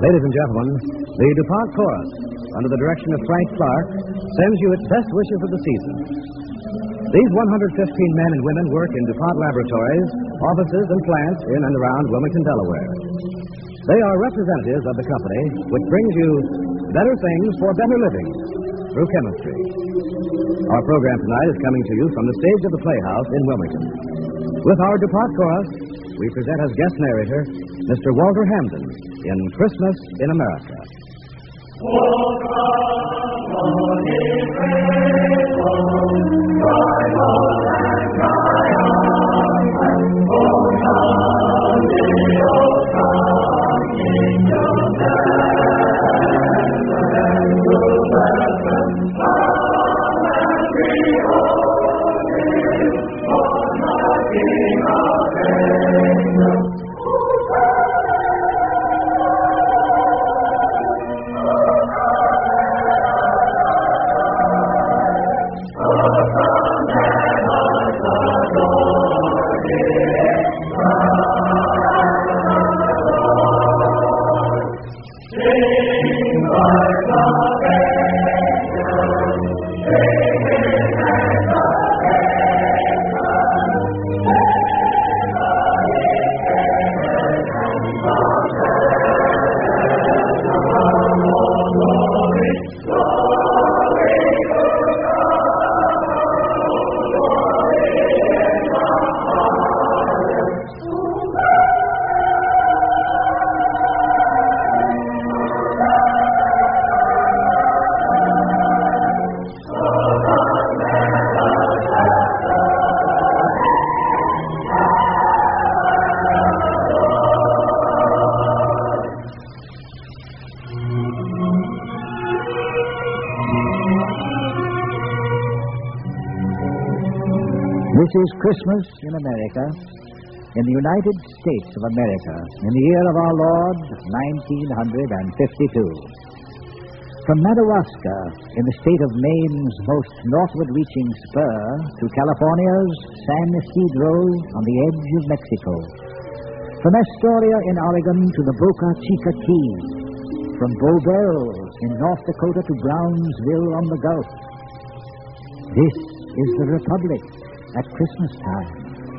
Ladies and gentlemen, the DuPont Chorus, under the direction of Frank Clark, sends you its best wishes of the season. These 115 men and women work in DuPont laboratories, offices, and plants in and around Wilmington, Delaware. They are representatives of the company which brings you better things for better living through chemistry. Our program tonight is coming to you from the stage of the Playhouse in Wilmington. With our DuPont Chorus, we present as guest narrator Mr. Walter Hamden in Christmas in America. This is Christmas in America, in the United States of America, in the year of our Lord, 1952. From Madawaska, in the state of Maine's most northward-reaching spur, to California's San Isidro on the edge of Mexico. From Astoria in Oregon to the Boca Chica Keys. From Bowbells in North Dakota to Brownsville on the Gulf. This is the Republic at Christmas time.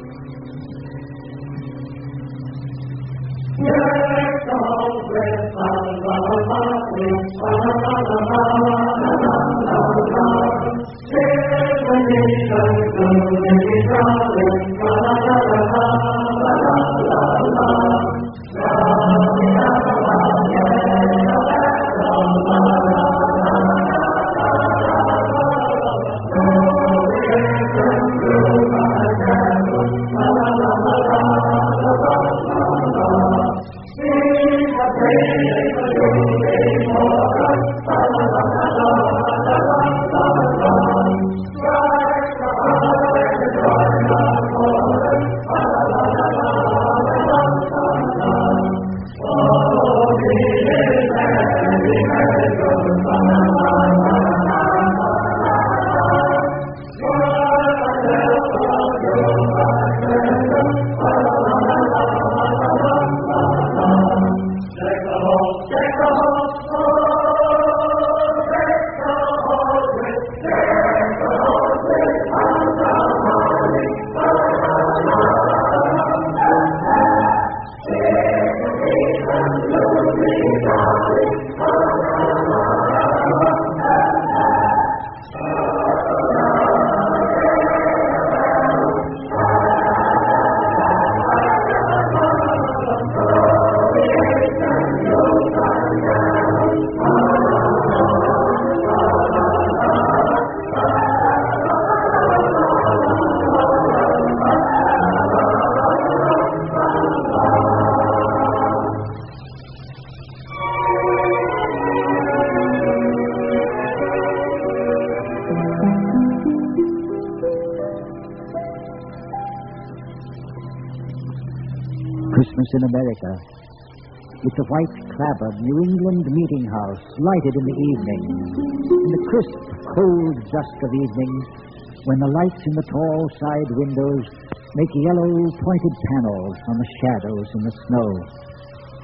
Christmas in America. It's a white-clappered New England meeting house, lighted in the evening. In the crisp, cold dusk of evening, when the lights in the tall side windows make yellow, pointed panels on the shadows in the snow.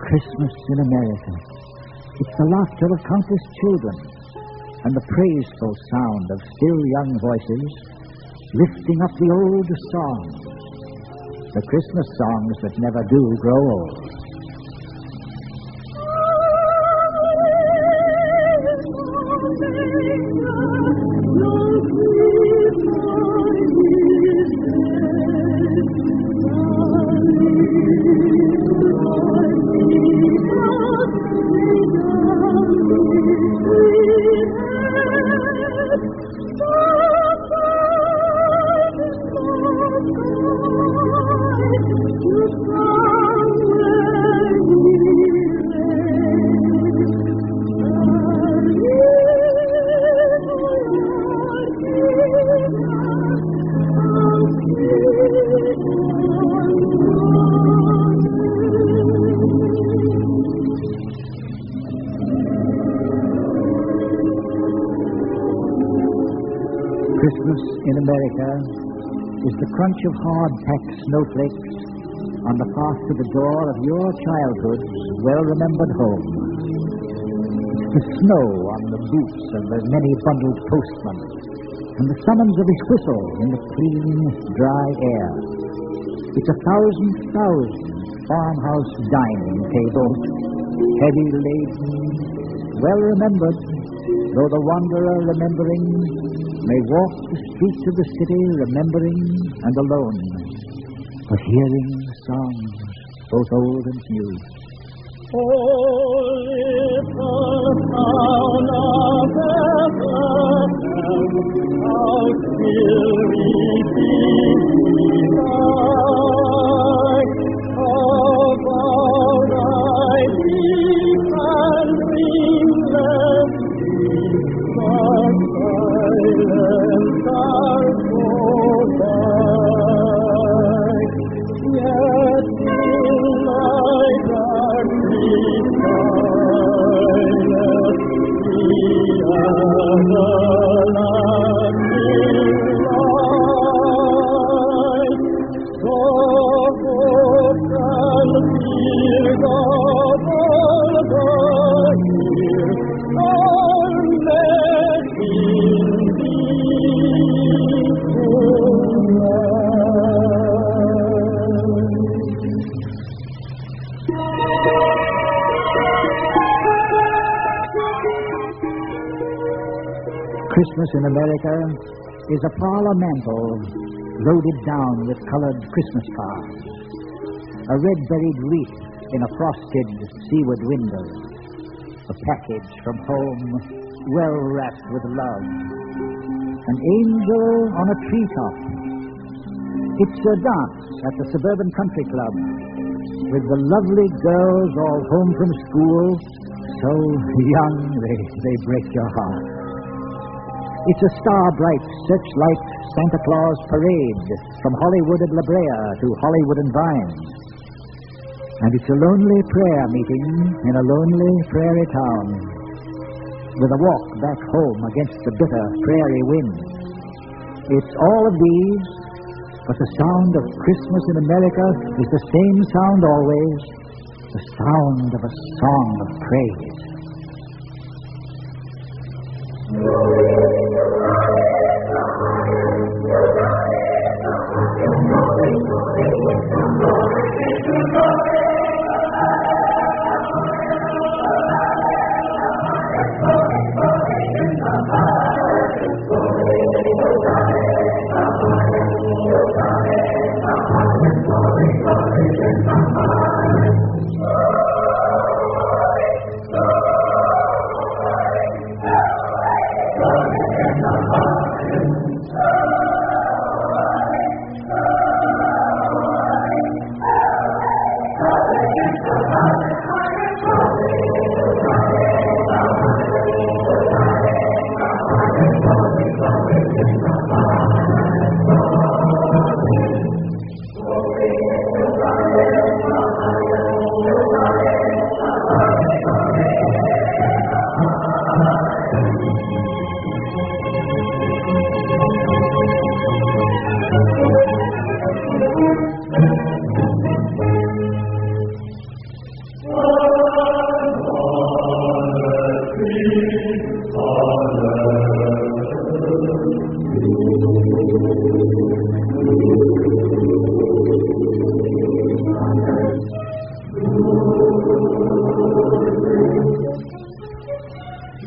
Christmas in America. It's the laughter of countless children and the praiseful sound of still young voices lifting up the old songs, the Christmas songs that never do grow old. Christmas in America is the crunch of hard-packed snowflakes on the path to the door of your childhood's well-remembered home. It's the snow on the boots of the many-bundled postman and the summons of his whistle in the clean, dry air. It's 1,000 farmhouse dining tables, heavy laden, well-remembered, though the wanderer remembering may walk the streets of the city remembering and alone, but hearing songs both old and new. Oh, little town of Bethlehem, how still it is tonight. About thy deep and dreamless sleep, silence are so bright. Yet in thy darkness silence, we are the lasting light. So hope and fear of all the year are met in thee tonight. Christmas in America is a parlor mantel loaded down with colored Christmas cards, a red-berried wreath in a frosted seaward window, a package from home well wrapped with love, an angel on a treetop. It's a dance at the suburban country club with the lovely girls all home from school, so young they break your heart. It's a star-bright searchlight Santa Claus parade from Hollywood and La Brea to Hollywood and Vine. And it's a lonely prayer meeting in a lonely prairie town, with a walk back home against the bitter prairie wind. It's all of these, but the sound of Christmas in America is the same sound always, the sound of a song of praise.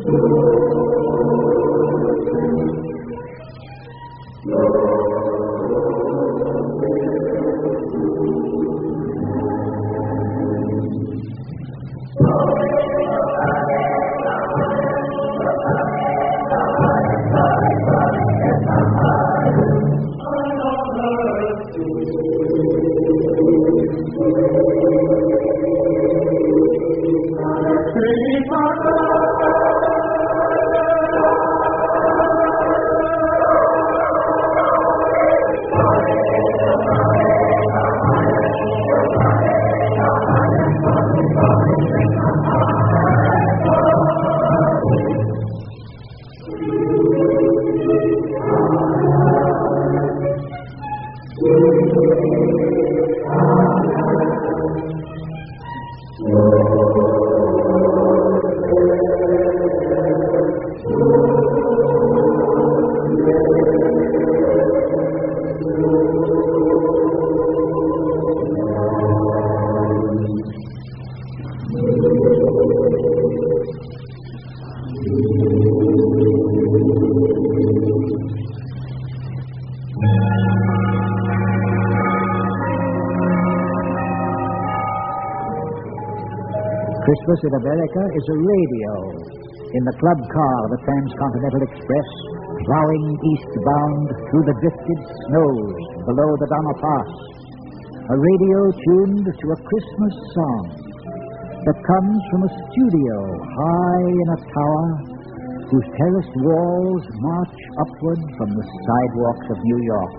Christmas in America is a radio. In the club car of the Transcontinental Express, plowing eastbound through the drifted snows below the Donner Pass. A radio tuned to a Christmas song that comes from a studio high in a tower whose terraced walls march upward from the sidewalks of New York.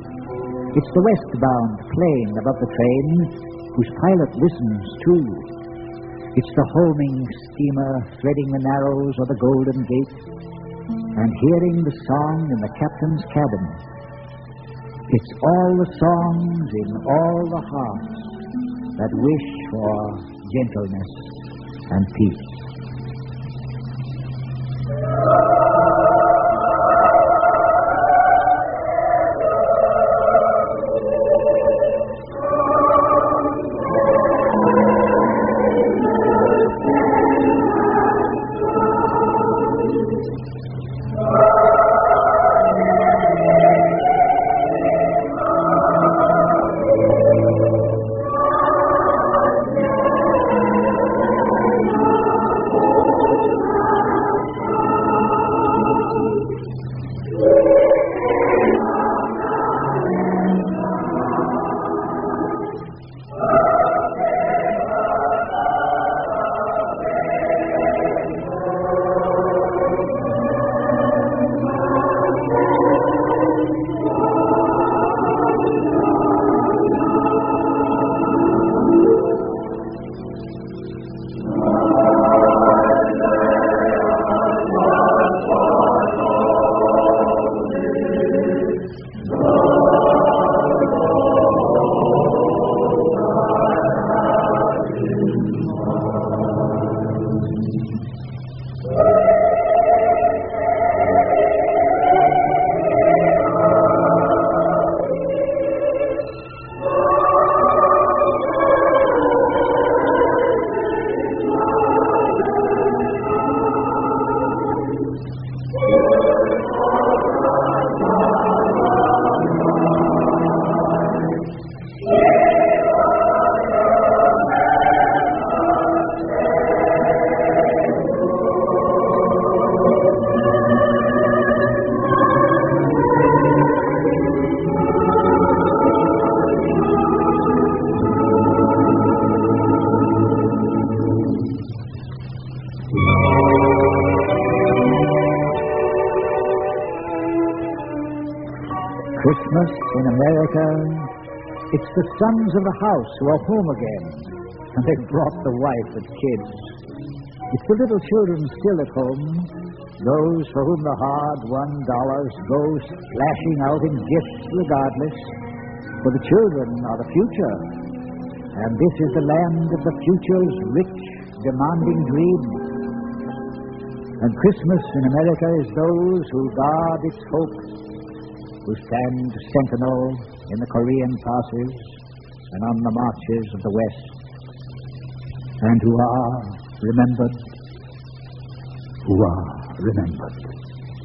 It's the westbound plane above the train whose pilot listens too. It's the homing steamer threading the Narrows or the Golden Gate and hearing the song in the captain's cabin. It's all the songs in all the hearts that wish for gentleness and peace. Christmas in America, it's the sons of the house who are home again, and they've brought the wife and kids. It's the little children still at home, those for whom the hard-won dollars go splashing out in gifts regardless, for the children are the future, and this is the land of the future's rich, demanding dream. And Christmas in America is those who guard its hope, who stand sentinel in the Korean passes and on the marches of the West, and who are remembered. who are remembered.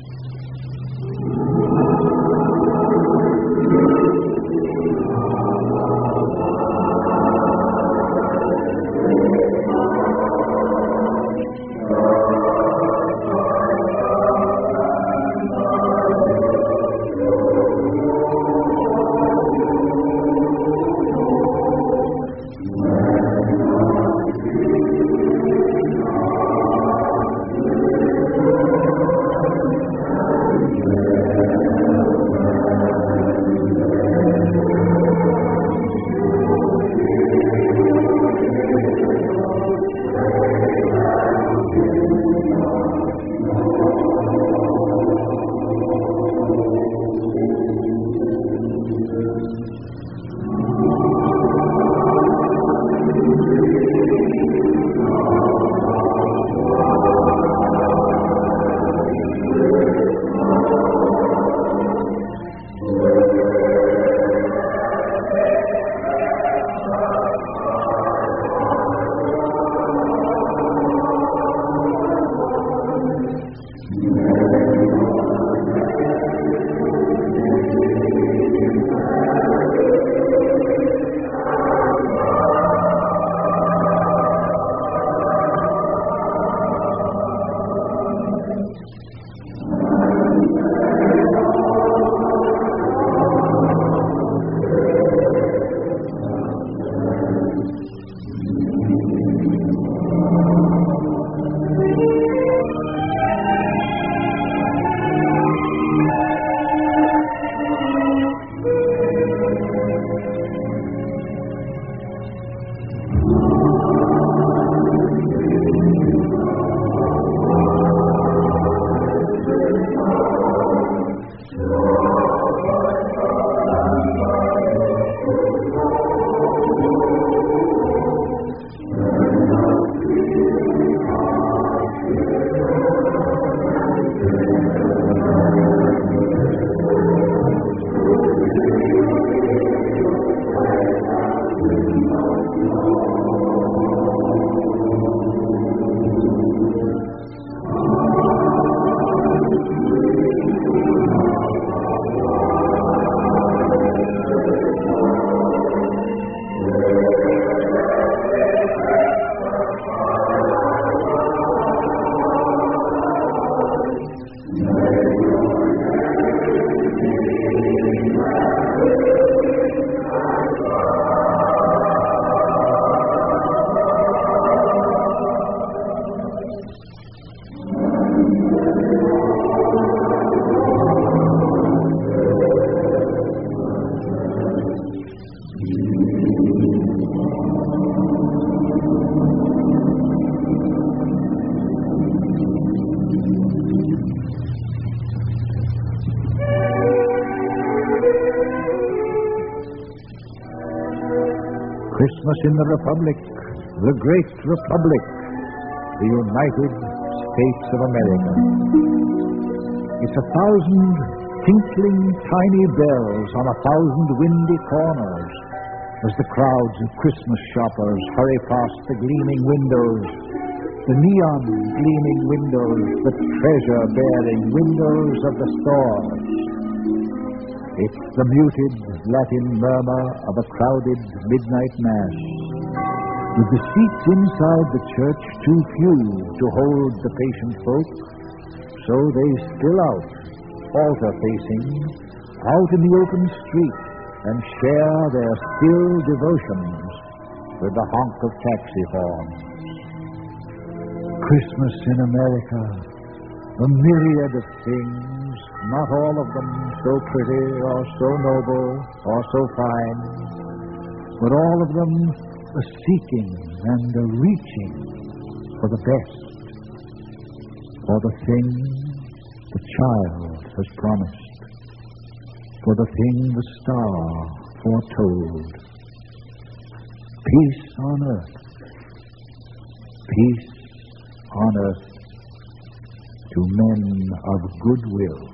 Christmas in the Republic, the great Republic, the United States of America. It's 1,000 tinkling tiny bells on 1,000 windy corners as the crowds of Christmas shoppers hurry past the gleaming windows, the neon gleaming windows, the treasure-bearing windows of the stores. It's the muted Latin murmur of a crowded midnight mass, with the seats inside the church too few to hold the patient folk, so they spill out, altar-facing, out in the open street and share their still devotions with the honk of taxi horns. Christmas in America, a myriad of things, not all of them so pretty or so noble or so fine, but all of them a seeking and a reaching for the best, for the thing the child has promised, for the thing the star foretold. Peace on earth, peace on earth to men of goodwill.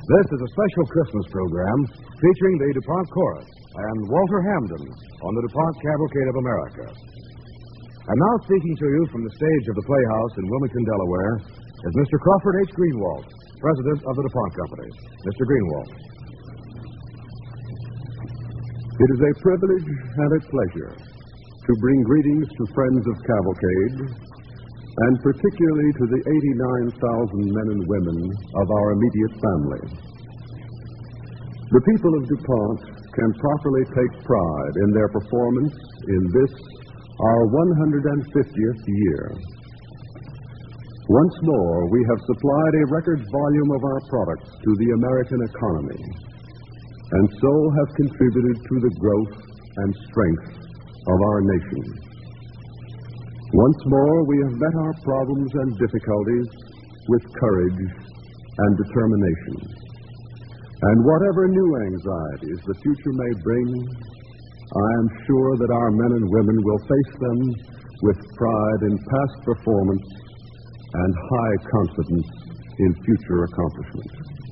This is a special Christmas program featuring the DuPont Chorus and Walter Hamden on the DuPont Cavalcade of America. And now speaking to you from the stage of the Playhouse in Wilmington, Delaware, is Mr. Crawford H. Greenwald, President of the DuPont Company. Mr. Greenwald. It is a privilege and a pleasure to bring greetings to friends of Cavalcade, and particularly to the 89,000 men and women of our immediate family. The people of DuPont can properly take pride in their performance in this, our 150th year. Once more, we have supplied a record volume of our products to the American economy, and so have contributed to the growth and strength of our nation. Once more, we have met our problems and difficulties with courage and determination. And whatever new anxieties the future may bring, I am sure that our men and women will face them with pride in past performance and high confidence in future accomplishment.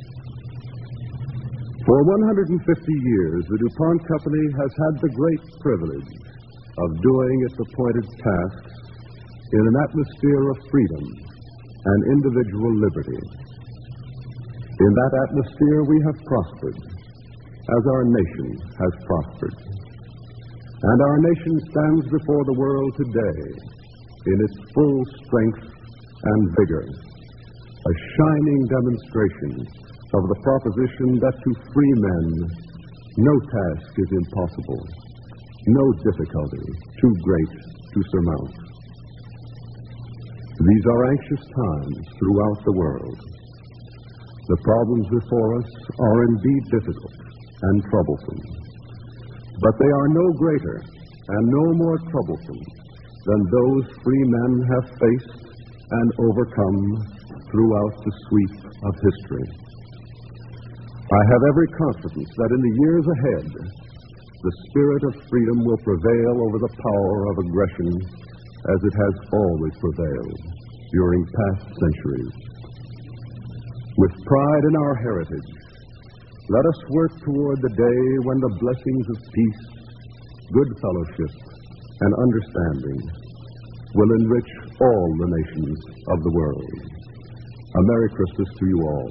For 150 years, the DuPont Company has had the great privilege of doing its appointed tasks in an atmosphere of freedom and individual liberty. In that atmosphere, we have prospered, as our nation has prospered. And our nation stands before the world today in its full strength and vigor, a shining demonstration of the proposition that to free men, no task is impossible, no difficulty too great to surmount. These are anxious times throughout the world. The problems before us are indeed difficult and troublesome, but they are no greater and no more troublesome than those free men have faced and overcome throughout the sweep of history. I have every confidence that in the years ahead, the spirit of freedom will prevail over the power of aggression as it has always prevailed during past centuries. With pride in our heritage, let us work toward the day when the blessings of peace, good fellowship, and understanding will enrich all the nations of the world. A Merry Christmas to you all.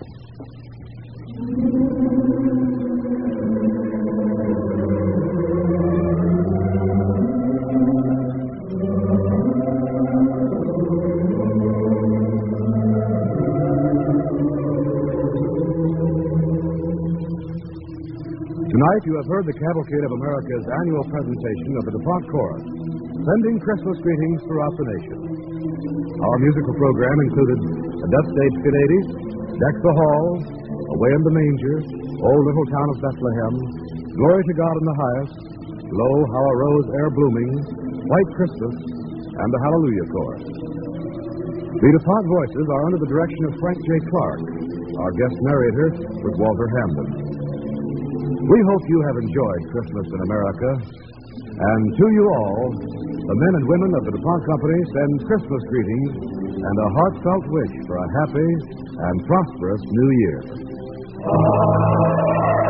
Tonight, you have heard the Cavalcade of America's annual presentation of the DuPont Chorus, sending Christmas greetings throughout the nation. Our musical program included A Death Stage Kid 80s, Deck the Hall, Away in the Manger, O Little Town of Bethlehem, Glory to God in the Highest, Lo, How a Rose Ere Blooming, White Christmas, and the Hallelujah Chorus. The DuPont voices are under the direction of Frank J. Clark. Our guest narrator was Walter Hamden. We hope you have enjoyed Christmas in America. And to you all, the men and women of the DuPont Company send Christmas greetings and a heartfelt wish for a happy and prosperous New Year.